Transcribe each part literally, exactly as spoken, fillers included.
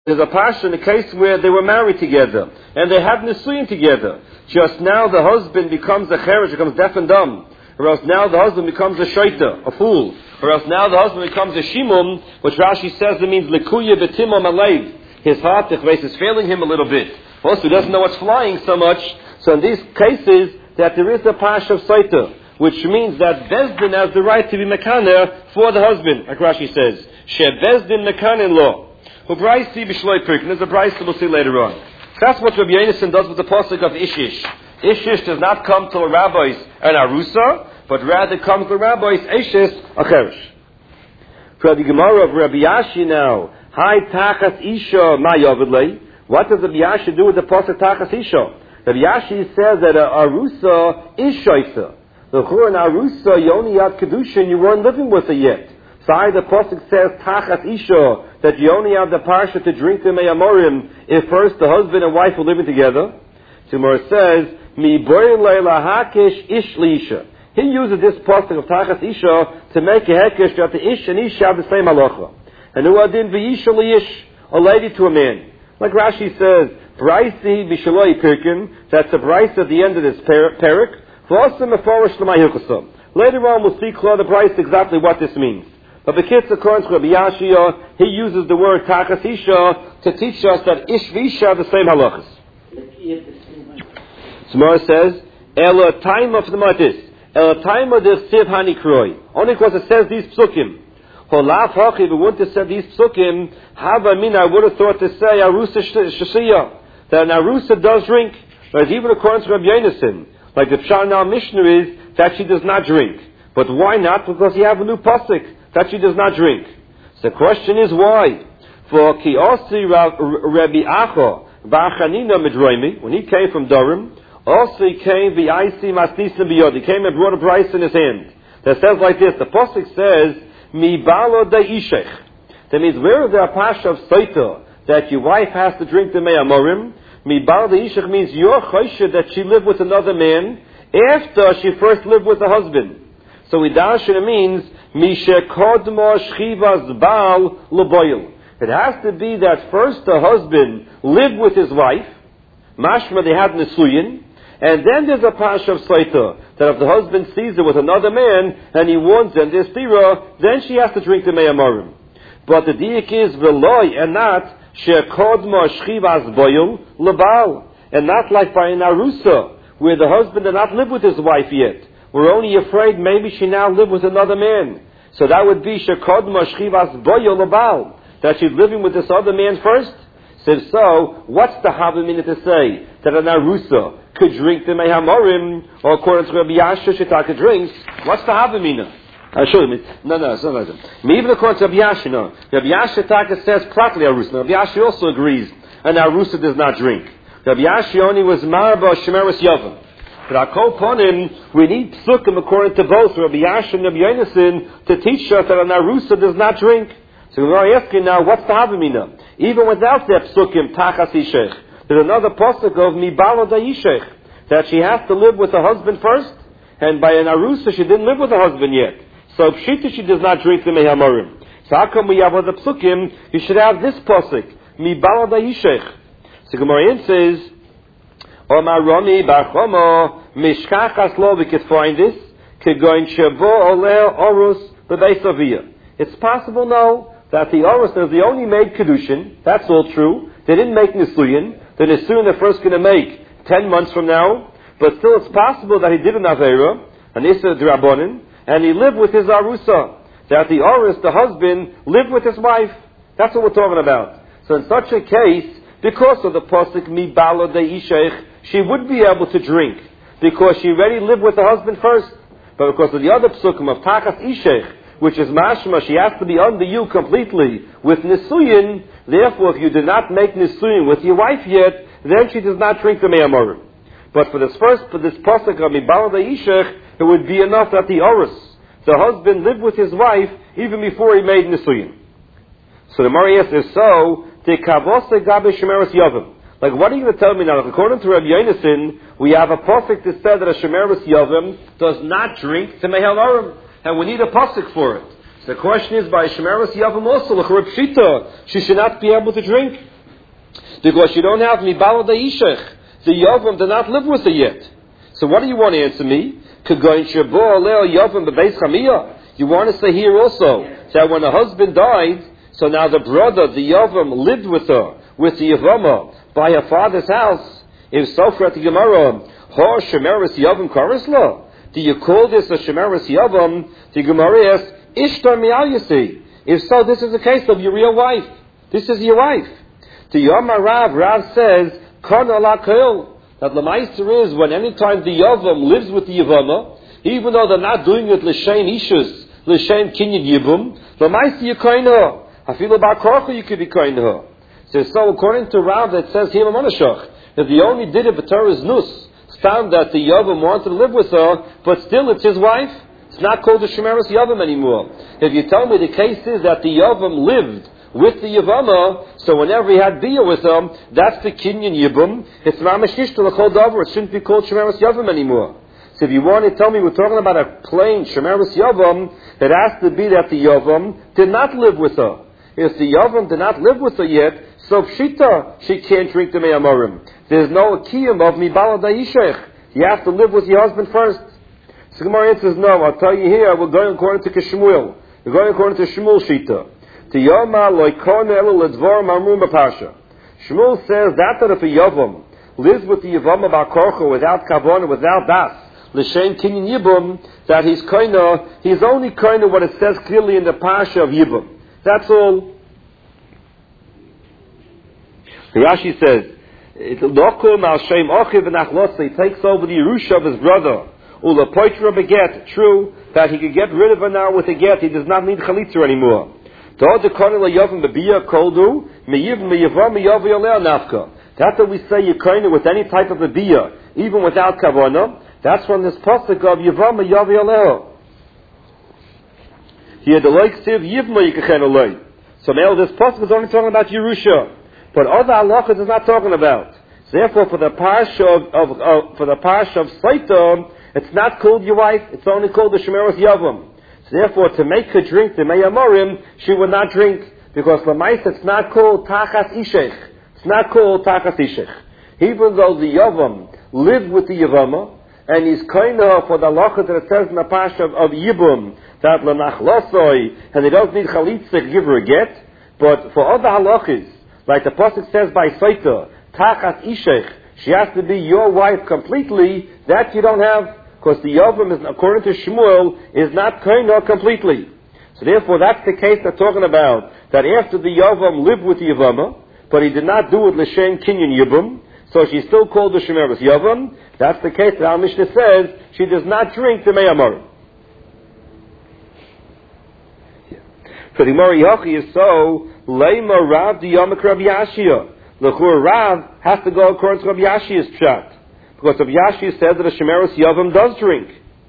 There's a pasha in a case where they were married together and they had nisuyin together. Just now the husband becomes a cheresh, becomes deaf and dumb. Or else now the husband becomes a shaita, a fool. Or else now the husband becomes a shimum, which Rashi says it means likuya betimum alev. His heart, the face is failing him a little bit. Also, he doesn't know what's flying so much. So in these cases, that there is a pasha of saita, which means that Bezdin has the right to be mekaner for the husband, like Rashi says. She Bezdin mekaner law. Ubraisi b'shloi pirkin. There's a brayso we'll see later on. That's what Rabbi Yonason does with the pasuk of Ishish. Ishish does not come to the rabbis and arusa, but rather comes to the rabbis Eshes acherish. For the Gemara of Rabbi Yashi now, Hai tachas isha ma yavidlei. What does Rabbi Yashi do with the pasuk tachas isha? Rabbi Yashi says that a arusa is shaita. The chur and arusa you only had kedushin, you weren't living with her yet. So the pasuk says tachas isha, that you only have the parsha to drink the meyamorim if first the husband and wife were living together. Tomorrow says, Mi boy leila hakish ish liisha. He uses this pasuk of tachas isha to make a hekesh that the ish and isha have the same halacha. And who adin v'isha liish, a lady to a man. Like Rashi says, Braisi b'shaloi pirkin, that's a braise at the end of this parak. V'osam meforish l'may hilchosam. Later on we'll see clear the braise exactly what this means. But the kids, according to Rabbi Yashia, he uses the word tachas isha to teach us that ish v'isha are the same halachas. Tomorrow says, Ela time of the matis, Ela time of the siv hanikroi. Only because it says these psukim. Holaf hachi, if it wouldn't have said these psukim, hava min, I would have thought to say arusa shashiya, that an arusa does drink. Whereas even according to Rabbi Yonason, like the pshat in our Mishnah is that she does not drink. But why not? Because you have a new pasuk that she does not drink. So the question is why? For ki osi Rabbi Acha ba'achanina midroimi, when he came from Durham, also he came v'aisi masnisim biyod. He came and brought a braise in his hand that says like this. The pasuk says mi balo de'ishech. That means where is there a pasha of saita that your wife has to drink the me'amorim? Mi balo de'ishech means your choshe that she lived with another man after she first lived with the husband. So idashina means mishe kodmo shchivas baal leboil. It has to be that first the husband lived with his wife, mashma they had nisuyin, and then there's a pasha of saita that if the husband sees her with another man and he warns her and there's tira, then she has to drink the me'amorim. But the diik is veloy and not she kodmo shchivas boil lebal, and not like by an arusa where the husband did not live with his wife yet. We're only afraid maybe she now lived with another man. So that would be shekodma shchivas boyo lebal, that she's living with this other man first. So if so, what's the havamina to say that an arusa could drink the mehamorim, or according to Rabbi Yasha, Shitaka drinks? What's the havamina? I'll show you. No, no, it's not like that. Even according to Rabbi Yasha, no. Rabbi Yasha Shitaka says practically arusa. Rabbi Yasha also agrees an arusa does not drink. Rabbi Yasha only was marba shemeris yavam. But our koponim, we need psukim according to both Rabbi Yasha and Rabbi Yonason to teach us that an arusa does not drink. So we're asking now, what's the havamina? Even without that psukim, tachas ishech, there's another pasuk of mibalo da'ishech, that she has to live with her husband first, and by an arusa she didn't live with her husband yet. So pshita she does not drink the mehamorim. So how come we have other psukim? You should have this pasuk, mibalo da'ishech. So Gemara says, Omar Rami Barchomo Mishkachas Lo, we could find this. Kegoin Shavo Oleh Orus B'Beisaviyah. It's possible now that the Orus is the only made Kedushin. That's all true. They didn't make Nisuyin. The Nisuyin they're first going to make ten months from now. But still it's possible that he did an Aveira, an Issa Drabonin, and he lived with his Arusa. That the Orus, the husband, lived with his wife. That's what we're talking about. So in such a case, because of the pasuk mi balo de'ishech, she would be able to drink because she already lived with her husband first. But because of the other psukim of tachas ishech, which is mashma, she has to be under you completely with nisuyin. Therefore, if you did not make nisuyin with your wife yet, then she does not drink the me'amorim. But for this first, for this pasuk of mi balo de'ishech, it would be enough that the orus, the husband, lived with his wife even before he made nisuyin. So the Marias is so. Like, what are you going to tell me now? According to Rabbi Yonason, we have a pasuk that said that a shemeres yavim does not drink to mehel arim, and we need a pasuk for it. So the question is, by shemeres yavim also, like Reb Shita, she should not be able to drink. Because you don't have Mibala Ishech. The Yavam did not live with her yet. So what do you want to answer me? You want to say here also that when her husband died, so now the brother, the Yavam, lived with her, with the Yavama, by her father's house. If so, for the Gemara, Ho Shemeris Yavam Karisla. Do you call this a Shemeris Yavam? The Gemara asks, Ishtar Mi'al Yasi. If so, this is a case of your real wife. This is your wife. The Yomar Rav, Rav says, Kana la Kil. That the Meister is when any time the Yavam lives with the Yavama, even though they're not doing it l'shem ishus, l'shem kinyan yibum, the Meister you kind her. I feel about Korcha you could be kind her. So, so according to Rav that says here Monashach, that the only did it b'Torah's nus, found that the Yavam wanted to live with her, but still it's his wife. It's not called the Shemeris Yavam anymore. If you tell me the case is that the Yavam lived with the Yavama, so whenever he had Bia with him, that's the Kinyan Yibum. It's Mamashishta l'chol davar. It shouldn't be called Shemeris Yavam anymore. So if you want to tell me we're talking about a plain Shemeris Yavam, it has to be that the Yavam did not live with her. If the Yavam did not live with her yet, so Pshita, she can't drink the Me'amorim. There's no Kiyam of Mibala Da'ishech. You have to live with your husband first. So Gemara answers, no, I'll tell you here, we're going according to Shmuel. We're going according to Shmuel Shita. Shmuel says that that if a Yavam lives with the Yavam about Korcha without Kavon, without Das, L'Shem Kinyan Yibum, that he's kinda, he's only kinda what it says clearly in the Pasha of Yibum. That's all. Rashi says, he takes over the Yerusha of his brother. Ula Poitra beget, true, that he could get rid of her now with a get, he does not need Chalitza anymore. That that we say Yekaina with any type of a bia, even without Kavanah, that's from this pasuk of Yavam Yavi Aleho. He had the like Siv Yivma Yikachenolei. So now this pasuk is only talking about Yerusha, but other halachas is not talking about. So therefore, for the parsha of, of, of for the parsha of Saita, it's not called your wife; it's only called the Shemeris Yavam. So therefore, to make her drink the Me'amorim, she would not drink, because Lamais it's not called Tachas Ishech. It's not called Tachas Ishech. Even though the Yavam lived with the Yavama, and he's kind of for the halacha that it says in the Pasha of, of Yibum, that L'nachlosoi, and they don't need Chalitza to give her a get, but for other halachas, like the Pasuk says by Saita, Tachas Ishech, she has to be your wife completely, that you don't have, because the Yavam, is, according to Shmuel, is not Kaina completely. So therefore, that's the case they're talking about, that after the Yavam lived with the Yavama, but he did not do it L'Shem Kinyan Yibum, so she's still called the Shemeris Yavam. That's the case that our Mishnah says, she does not drink the Me'amar. So the Gemara Yochi is so, Leima Rav the Yamak Rav Yashia. L'chur Rav has to go according to Rav Yashia's pshat. Because Rav Yashi says that a Shemeris Yavam does drink.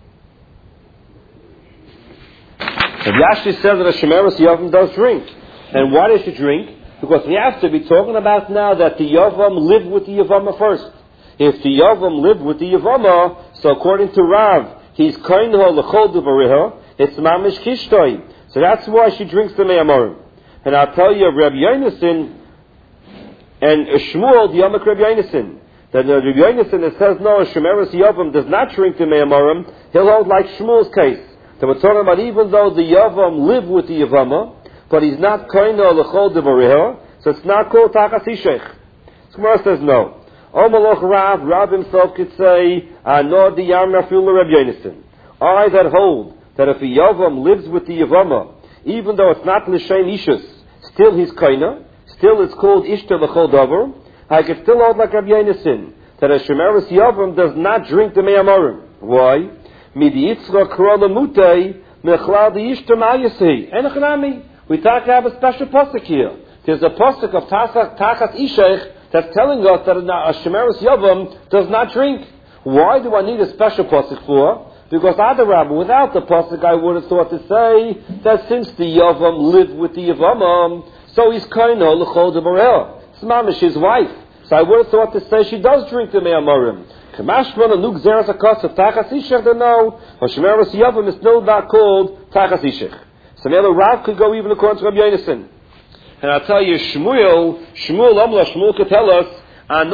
Rav Yashi says that a Shemeris Yavam does drink. And why does she drink? Because we have to be talking about now that the Yavam lived with the Yavama first. If the Yavam lived with the Yavama, so according to Rav, he's kainho l'chol d'variha, it's mamish kishtoi. So that's why she drinks the Me'amorim. And I'll tell you, Rabbi Yonason and Shmuel, the Yamak Rabbi Yonason, that the Rabbi Yonason that says no, a Shemeris Yavam does not drink the Me'amorim, he'll hold like Shmuel's case. So we're talking about even though the Yavam lived with the Yavama, but he's not kainho l'chol d'variha, so it's not called Tachas Ishech. So Gemara says no. Omaloch Rav, Rav himself could say, Anor di Yam Rafil Rabbi Yonason. I that hold that if a Yavam lives with the Yavama, even though it's not L'Shem Ishus, still he's kaina, still it's called Ishta L'chol Davar, I could still hold like Rabbi Yonason, that a Shemeris Yavam does not drink the Me'amorim. Why? Midi Yitzra Krola Mutei, Mechlal di Ishta Ma'yasei. Enochanami. We talk to have a special pasuk here. There's a pasuk of Tachas Ishech that's telling us that a Shemeris Yavam does not drink. Why do I need a special pasuk for? Because Adarabba, without the pasuk, I would have thought to say that since the Yavam lived with the Yavam, so he's kaino l'chol d'barel. It's mamish his wife. So I would have thought to say she does drink the Me'amorim. Kamashman and Nuk Zeras Akas of Tachas Ishech, then no. Shemeris Yavam is still not called Tachas Ishech. So now the Rav could go even according to Rabbi Yonason. And I'll tell you, Shmuel, Shmuel Amla, Shmuel could tell us,